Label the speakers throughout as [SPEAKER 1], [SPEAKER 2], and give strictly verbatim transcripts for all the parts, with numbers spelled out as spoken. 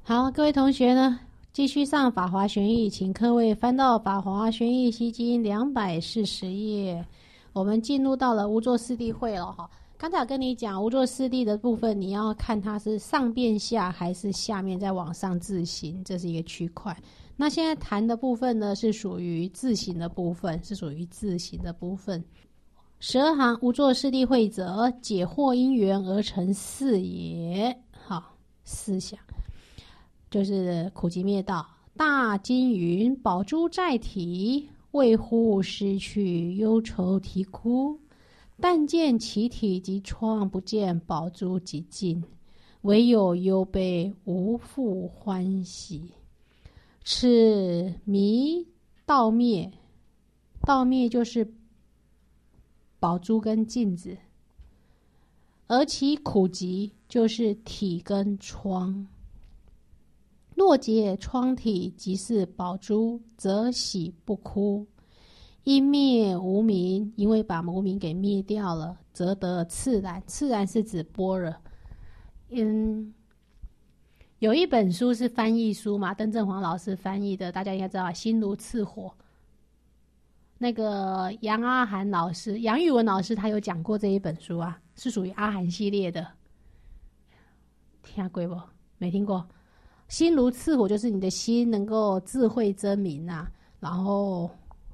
[SPEAKER 1] 好，各位同学呢，继续上法华玄义，请各位翻到法华玄义西经两百四十页，我们进入到了无作四谛会了哈。刚才我跟你讲无作四谛的部分，你要看它是上变下还是下面再往上自行，这是一个区块。那现在谈的部分呢，是属于自行的部分，是属于自行的部分。十二行无作四谛会者，解惑因缘而成四也。好，思想就是苦集灭道。大经云：宝珠在体，为乎失去，忧愁啼哭。但见其体即创，不见宝珠即尽。唯有忧悲，无复欢喜。此迷道灭，道灭就是宝珠跟镜子，而其苦集就是体跟窗。若解窗体即是宝珠，则喜不哭。因灭无明，因为把无明给灭掉了，则得次然。次然是指般若。嗯，有一本书是翻译书嘛，邓正煌老师翻译的，大家应该知道，心如赤火。那个杨阿涵老师，杨玉文老师，他有讲过这一本书啊，是属于阿涵系列的。听过不？没听过。心如赤火就是你的心能够智慧真明啊，然后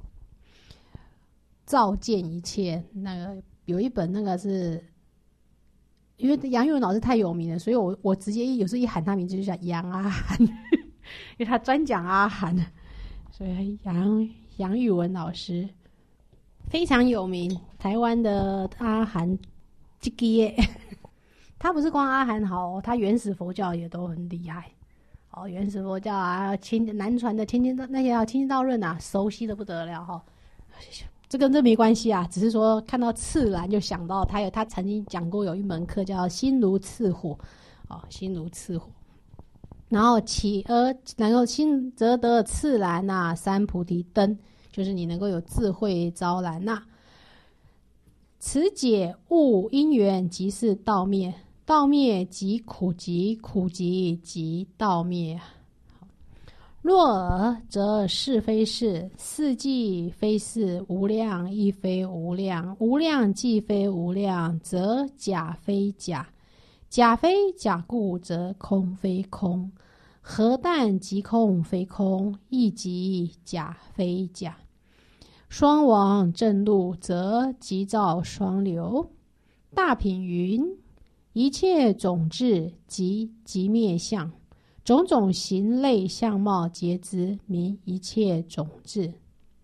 [SPEAKER 1] 照见一切。那个有一本那个是，因为杨玉文老师太有名了，所以我我直接有时候一喊他名字就叫杨阿涵，因为他专讲阿涵，所以杨杨玉文老师非常有名，台湾的阿涵这个耶，他不是光阿涵好、哦，他原始佛教也都很厉害。哦，原始佛教啊，清南传的清净道那些啊，清净道论啊，熟悉的不得了哈、哦。这跟这没关系啊，只是说看到赤然就想到他有他曾经讲过有一门课叫心如赤火，哦，心如赤火。然后起而能够心则得赤然呐、啊，三菩提灯，就是你能够有智慧招然呐、啊。此解悟因缘即是道灭。道灭即苦集，苦集即道灭。若尔则是非是，是即非是，无量亦非无量，无量既非无量，则假非假，假非假故，则空非空。何但即空非空，亦即假非假。双往正路，则即照双流。大品云：一切种智即即灭相，种种形类相貌皆知，名一切种智。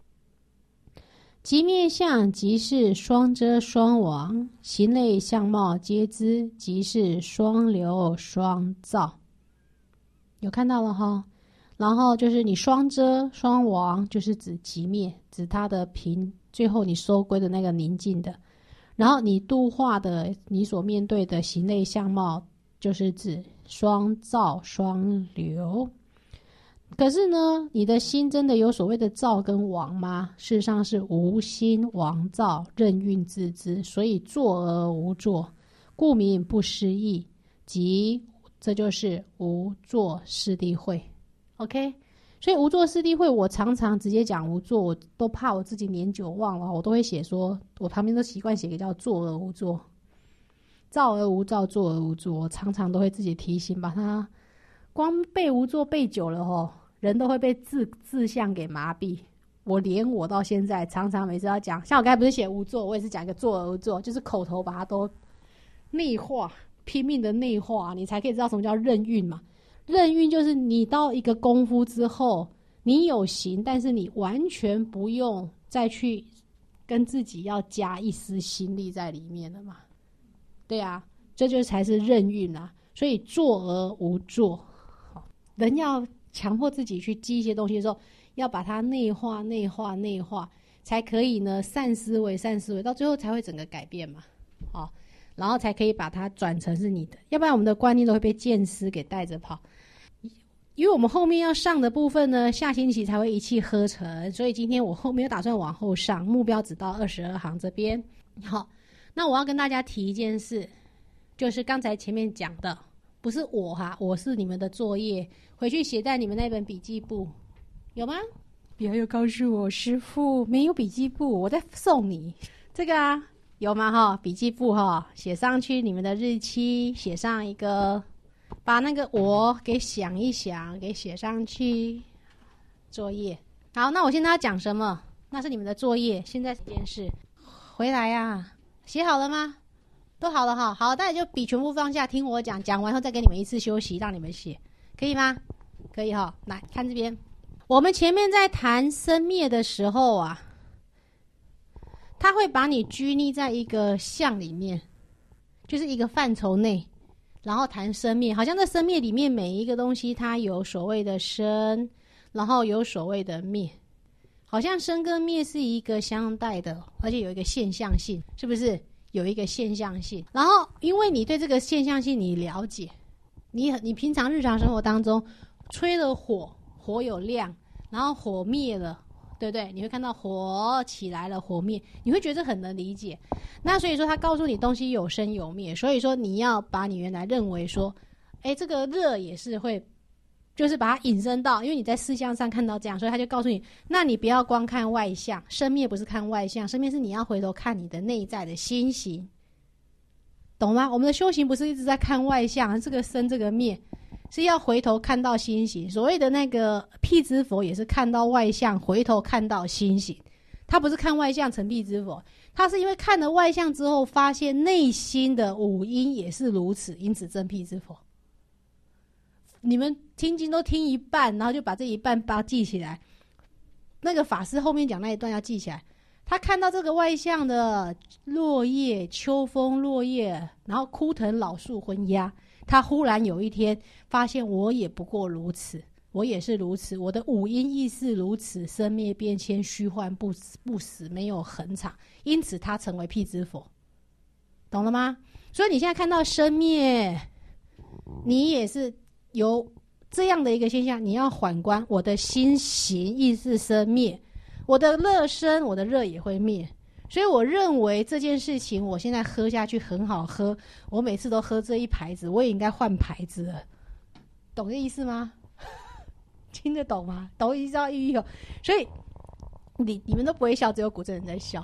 [SPEAKER 1] 即灭相即是双遮双往，形类相貌皆知，即是双流双照。有看到了哈？然后就是你双遮双往，就是指即灭，指它的平，最后你收归的那个宁静的。然后你度化的你所面对的形类相貌，就是指双照双流。可是呢，你的心真的有所谓的照跟往吗？事实上是无心妄照，任运自知，所以作而无作，故名不思议，即这就是无作四谛会。 OK，所以无作四谛会，我常常直接讲无作，我都怕我自己年久忘了，我都会写说，我旁边都习惯写个叫作而无作，照而无照，作而无作，我常常都会自己提醒，把它光背无作背久了吼，人都会被字字相给麻痹。我连我到现在常常每次要讲，像我刚才不是写无作，我也是讲一个作而无作，就是口头把它都内化，拼命的内化，你才可以知道什么叫任运嘛。任运就是你到一个功夫之后，你有形，但是你完全不用再去跟自己要加一丝心力在里面了嘛。对啊，这就才是任运啊。所以作而无作，人要强迫自己去记一些东西的时候，要把它内化内化内化，才可以呢善思维善思维，到最后才会整个改变嘛。好，然后才可以把它转成是你的，要不然我们的观念都会被见思给带着跑。因为我们后面要上的部分呢，下星期才会一气呵成，所以今天我后面有打算往后上，目标只到二十二行这边。好，那我要跟大家提一件事，就是刚才前面讲的，不不是我哈，我是你们的作业，回去写在你们那本笔记簿，有吗？不要又告诉我师父没有笔记簿，我再送你这个啊，有吗？哈，笔记簿哈，写上去你们的日期，写上一个，把那个我给想一想，给写上去。作业好，那我现在要讲什么？那是你们的作业。现在这件事回来呀、啊，写好了吗？都好了哈。好，大家就笔全部放下，听我讲，讲完后再给你们一次休息，让你们写，可以吗？可以哈。来看这边，我们前面在谈生灭的时候啊，他会把你拘泥在一个相里面，就是一个范畴内，然后谈生灭，好像在生灭里面每一个东西它有所谓的生，然后有所谓的灭，好像生跟灭是一个相待的，而且有一个现象性，是不是有一个现象性？然后因为你对这个现象性你了解，你你平常日常生活当中吹了火，火有亮，然后火灭了，对不对？你会看到火起来了，火灭，你会觉得很能理解。那所以说他告诉你东西有生有灭，所以说你要把你原来认为说，哎，这个热也是会，就是把它引申到，因为你在思想上看到这样，所以他就告诉你，那你不要光看外相，生灭不是看外相，生灭是你要回头看你的内在的心行，懂吗？我们的修行不是一直在看外相，这个生这个灭，是要回头看到心行。所谓的那个辟支佛也是看到外相，回头看到心行，他不是看外相成辟支佛，他是因为看了外相之后发现内心的五阴也是如此，因此证辟支佛。你们听经都听一半，然后就把这一半把它记起来，那个法师后面讲那一段要记起来。他看到这个外相的落叶，秋风落叶，然后枯藤老树昏鸦，他忽然有一天发现，我也不过如此，我也是如此，我的五阴亦是如此，生灭变迁，虚幻不死不死，没有恒常，因此他成为辟支佛，懂了吗？所以你现在看到生灭，你也是有这样的一个现象，你要反观我的心行亦是生灭，我的热生，我的热也会灭，所以我认为这件事情我现在喝下去很好喝，我每次都喝这一牌子，我也应该换牌子了，懂这意思吗？听得懂吗？懂意思到意义哦。所以你你们都不会笑，只有古镇人在笑。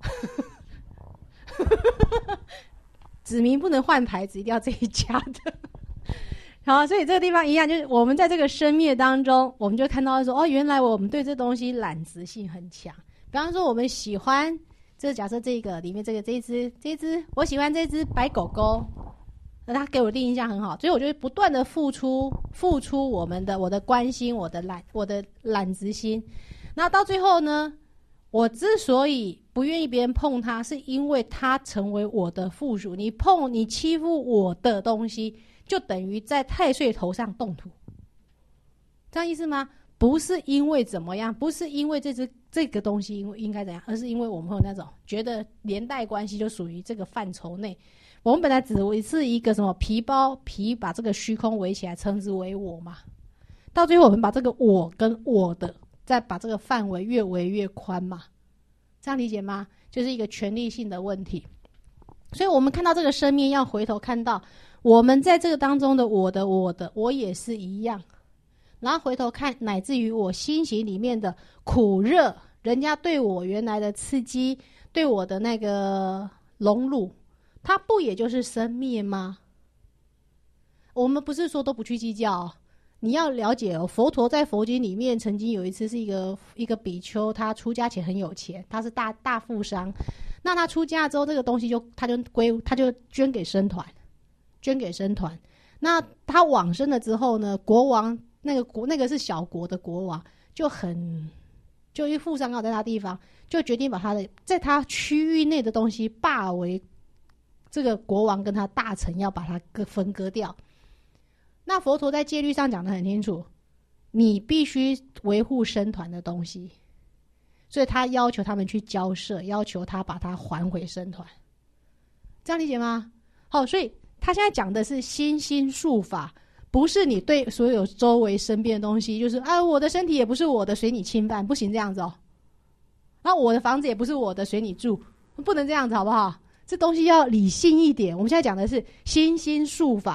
[SPEAKER 1] 指明不能换牌子，一定要这一家的。好，所以这个地方一样，就是我们在这个生灭当中，我们就看到说，哦，原来我们对这东西染执性很强。比方说，我们喜欢，这假设这个里面这个这一只这一只，我喜欢这只白狗狗，那它给我的印象很好，所以我就不断的付出付出我们的我的关心，我的染我的染执心。那到最后呢，我之所以不愿意别人碰它，是因为它成为我的附属。你碰你欺负我的东西，就等于在太岁头上动土，这样意思吗？不是因为怎么样，不是因为这只这个东西因为应该怎样，而是因为我们会有那种觉得连带关系就属于这个范畴内。我们本来只为是一个什么皮包皮把这个虚空围起来，称之为我嘛。到最后我们把这个我跟我的再把这个范围越围越宽嘛，这样理解吗？就是一个权力性的问题。所以我们看到这个生命，要回头看到我们在这个当中的我的我的我也是一样，然后回头看乃至于我心行里面的苦热，人家对我原来的刺激，对我的那个荣辱，它不也就是生灭吗？我们不是说都不去计较哦，你要了解哦，佛陀在佛经里面曾经有一次是一个一个比丘，他出家前很有钱，他是大大富商，那他出家之后，这个东西就他就归他就捐给僧团，捐给僧团。那他往生了之后呢，国王那个国那个是小国的国王，就很就因为富商刚好在他地方，就决定把他的在他区域内的东西罢为这个国王跟他大臣要把它割分割掉。那佛陀在戒律上讲得很清楚，你必须维护僧团的东西，所以他要求他们去交涉，要求他把它还回僧团，这样理解吗？好，所以他现在讲的是心心术法，不是你对所有周围身边的东西，就是啊，我的身体也不是我的，随你侵犯，不行这样子哦。啊，我的房子也不是我的，随你住，不能这样子，好不好？这东西要理性一点。我们现在讲的是心心术法。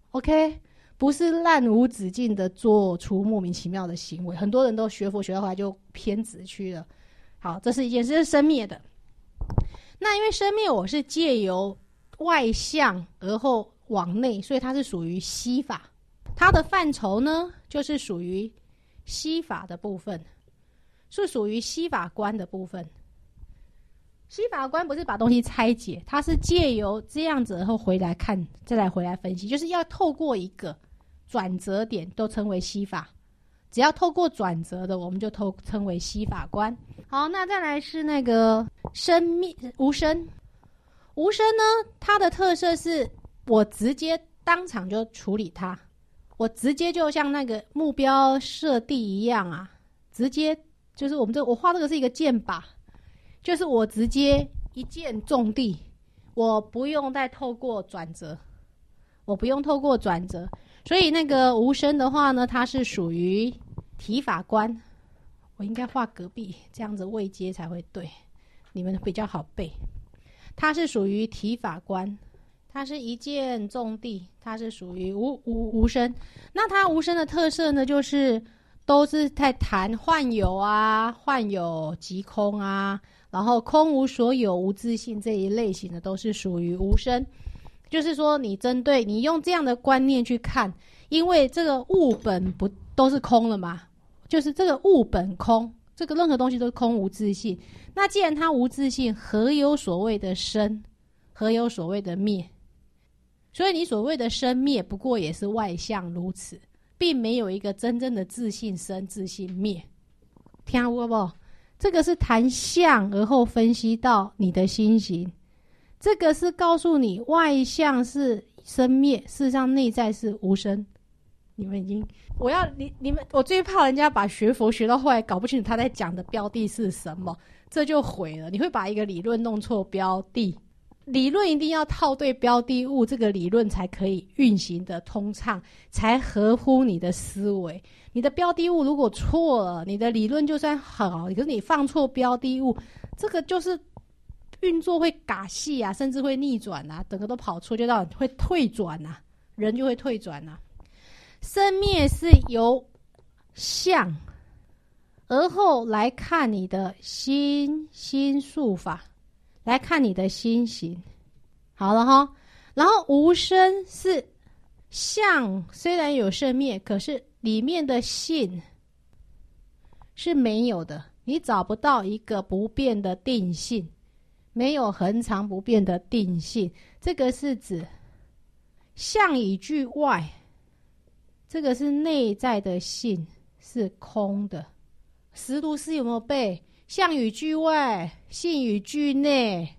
[SPEAKER 1] OK， 不是滥无止境的做出莫名其妙的行为。很多人都学佛学到后来就偏执去了。好，这是一件事，是生灭的。那因为生灭我是借由外向而后往内，所以它是属于西法。它的范畴呢，就是属于西法的部分，是属于西法观的部分。西法观不是把东西拆解，它是借由这样子然后回来看，再来回来分析，就是要透过一个转折点都称为西法，只要透过转折的我们就透称为西法观。好，那再来是那个生灭无生。无生呢，它的特色是我直接当场就处理它，我直接就像那个目标设地一样啊，直接就是我们这我画这个是一个箭靶，就是我直接一箭中地，我不用再透过转折，我不用透过转折。所以那个无生的话呢，它是属于体法观。我应该画隔壁，这样子位阶才会对，你们比较好背。它是属于体法观，它是一箭中地，它是属于无无无生。那它无生的特色呢，就是都是在谈幻有啊、幻有即空啊，然后空无所有、无自性这一类型的都是属于无生。就是说，你针对你用这样的观念去看，因为这个物本不都是空了嘛？就是这个物本空，这个任何东西都是空无自性。那既然它无自性，何有所谓的生？何有所谓的灭？所以你所谓的生灭，不过也是外相如此，并没有一个真正的自性生、自性灭。听有没？这个是谈相而后分析到你的心行。这个是告诉你外相是生灭，事实上内在是无生。你们已经，我要你你们，我最怕人家把学佛学到后来搞不清楚他在讲的标的是什么，这就毁了。你会把一个理论弄错标的，理论一定要套对标的物，这个理论才可以运行的通畅，才合乎你的思维。你的标的物如果错了，你的理论就算好，可是你放错标的物，这个就是运作会嘎戏啊，甚至会逆转啊，整个都跑错，就到会退转啊，人就会退转啊。生灭是由相而后来看你的心心术法，来看你的心行。好了齁，然后无生是相虽然有生灭，可是里面的性是没有的，你找不到一个不变的定性，没有恒常不变的定性。这个是指相以具外，这个是内在的性是空的。识读师有没有背？相与具外，性与具内。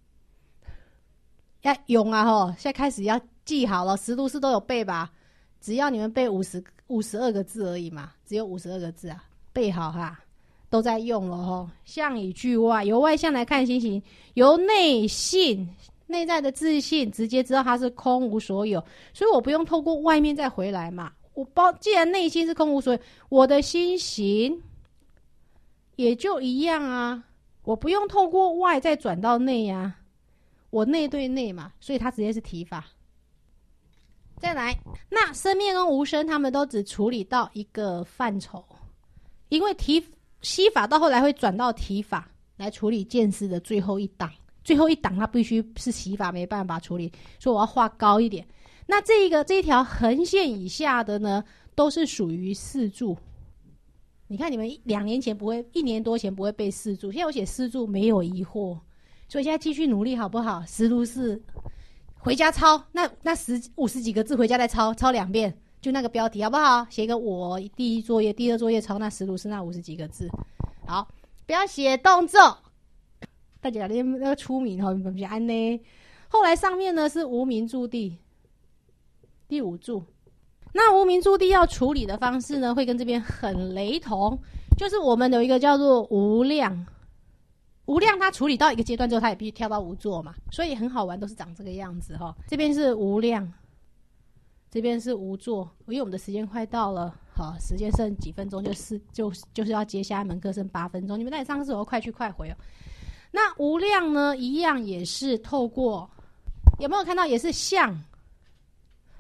[SPEAKER 1] 要用啊吼！现在开始要记好了，识读师都有背吧？只要你们背五十五十二个字而已嘛，只有五十二个字啊，背好哈，都在用了吼。相以具外，由外相来看心行，由内性内在的自信直接知道它是空无所有，所以我不用透过外面再回来嘛。我包既然内心是空无所有，我的心行也就一样啊，我不用透过外再转到内啊，我内对内嘛，所以它直接是体法。再来，那生灭跟无生他们都只处理到一个范畴，因为体西法到后来会转到体法来处理见识的最后一档，最后一档它必须是西法没办法处理，所以我要画高一点。那这一个这一条横线以下的呢，都是属于四柱。你看你们两年前不会，一年多前不会背四柱，现在我写四柱没有疑惑，所以现在继续努力好不好？实读是回家抄，那那十五十几个字回家再抄，抄两遍，就那个标题好不好？写一个我第一作业、第二作业抄那实读是那五十几个字，好，不要写动作。大家那个出名哈，不是安呢。后来上面呢是无名驻地，第五柱。那无名驻地要处理的方式呢，会跟这边很雷同，就是我们有一个叫做无量，无量它处理到一个阶段之后，它也必须跳到无作嘛，所以很好玩，都是长这个样子哈。这边是无量，这边是无作，因为我们的时间快到了，好，时间剩几分钟，就是就就是要接下一门课，剩八分钟，你们在上课时候快去快回哦。那无量呢，一样也是透过，有没有看到也是相？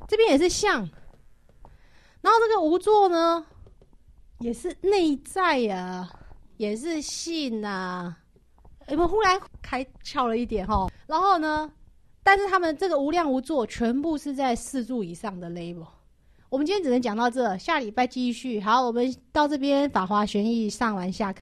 [SPEAKER 1] 这边也是相，然后这个无作呢，也是内在呀、啊，也是性啊。我们忽然开窍了一点哈。然后呢，但是他们这个无量无作全部是在四柱以上的 level。我们今天只能讲到这，下礼拜继续。好，我们到这边法华玄义上完下课。